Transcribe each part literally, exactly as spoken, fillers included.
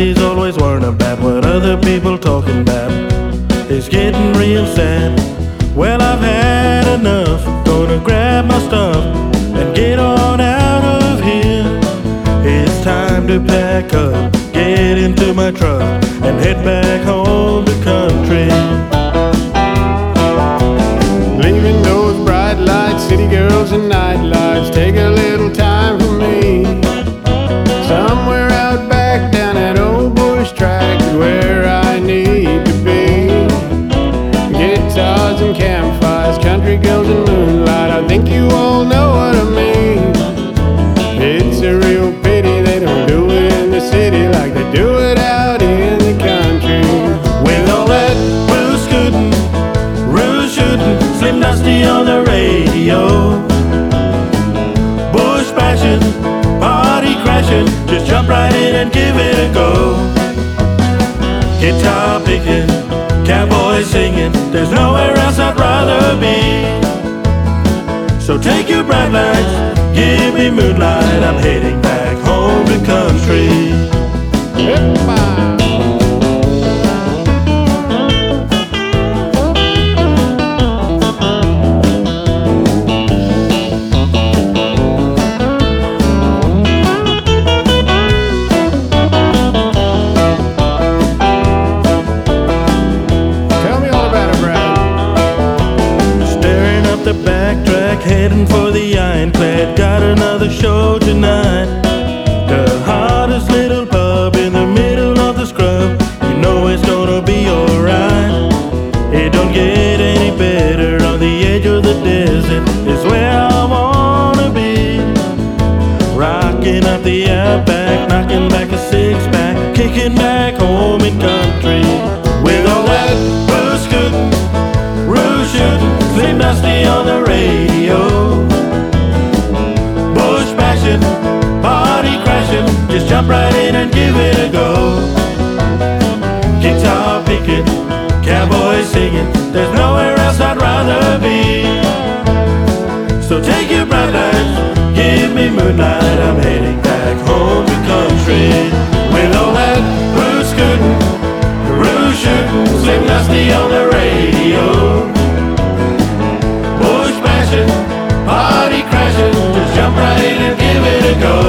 Society's always worrying about what other people talking about. It's getting real sad. Well, I've had enough. Gonna grab my stuff and get on out of here. It's time to pack up, get into my truck, and head back home to country. Leaving those bright lights, city girls and night lights, take a little time for me. Somewhere out back down that old bush track is where I need to be. Guitars and campfires, country girls and moonlight, I think you all know what I mean. It's a real pity they don't do it in the city like they do it out in the country. With all that booze scooting, rouge shooting, Slim Dusty on the radio, bush bashing, party crashing, just jump right in and give it a go. Guitar picking, cowboys singing, there's nowhere else I'd rather be. So take your bright lights, give me moonlight, I'm heading back home to country. The backtrack, heading for the ironclad, got another show tonight. The hottest little pub in the middle of the scrub, you know it's gonna be alright. It don't get any better, on the edge of the desert is where I wanna be. Rocking up the outback, knocking back a six-pack, kicking back home in country. With all that booze scooting, rouge shooting, Slim Dusty on the radio, bush bashing, party crashing, just jump right in and give it a go. Guitar picking, cowboys singing, there's nowhere else I'd rather be. So take your bright lights, give me moonlight, I'm heading back home to country. With all that booze scooting, rouge shooting, Slim Dusty on the radio, party crashing, just jump right in and give it a go.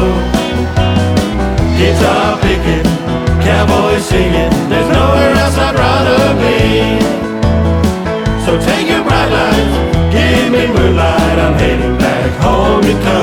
Guitar picking, cowboys singing, there's nowhere else I'd rather be. So take your bright lights, give me moonlight, I'm heading back home to country.